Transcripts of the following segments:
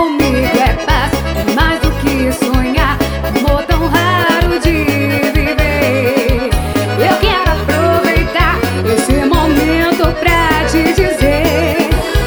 comigo é paz, é mais do que sonhar, amor tão raro de viver. Eu quero aproveitar esse momento pra te dizer: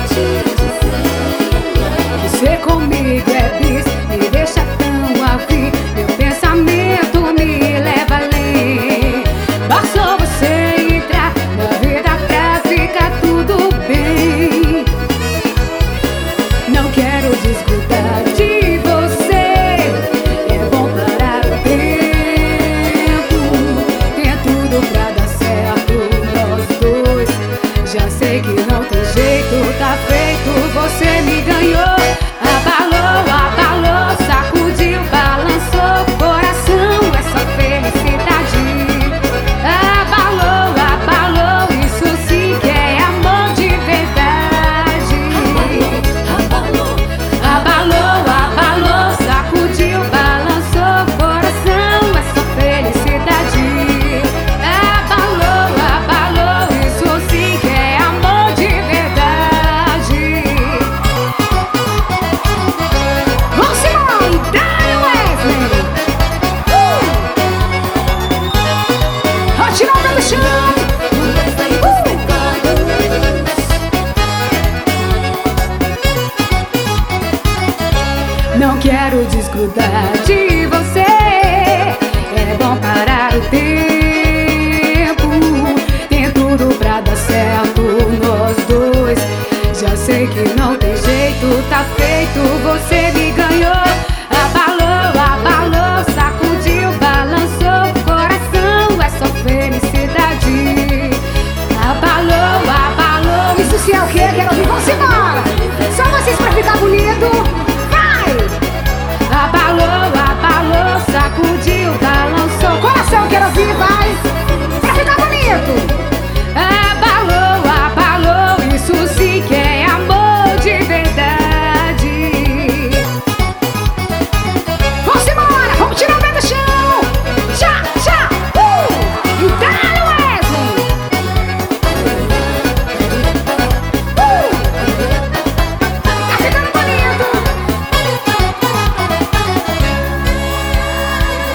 você comigo é bis, me deixa tão afim, meu pensamento me leva além. Basta você entrar na vida pra ficar tudo bem. Não quero desgrudar de você, é bom parar o tempo. Tem tudo pra dar certo, nós dois. Já sei que não tem jeito, tá feito, você me ganhou. Abalou, abalou, sacudiu, balançou o coração, é só felicidade. Abalou, abalou, isso sim que é amor de verdade. Abalou, abalou, sacudiu, balançou o coração, é só felicidade. Abalou, abalou, isso sim que é amor de verdade. Vamos embora, Dai Wesley. Rotinada do chão. Não quero desgrudar de você, é bom parar o tempo. Tem tudo pra dar certo, nós dois. Já sei que não tem jeito, tá feito, você me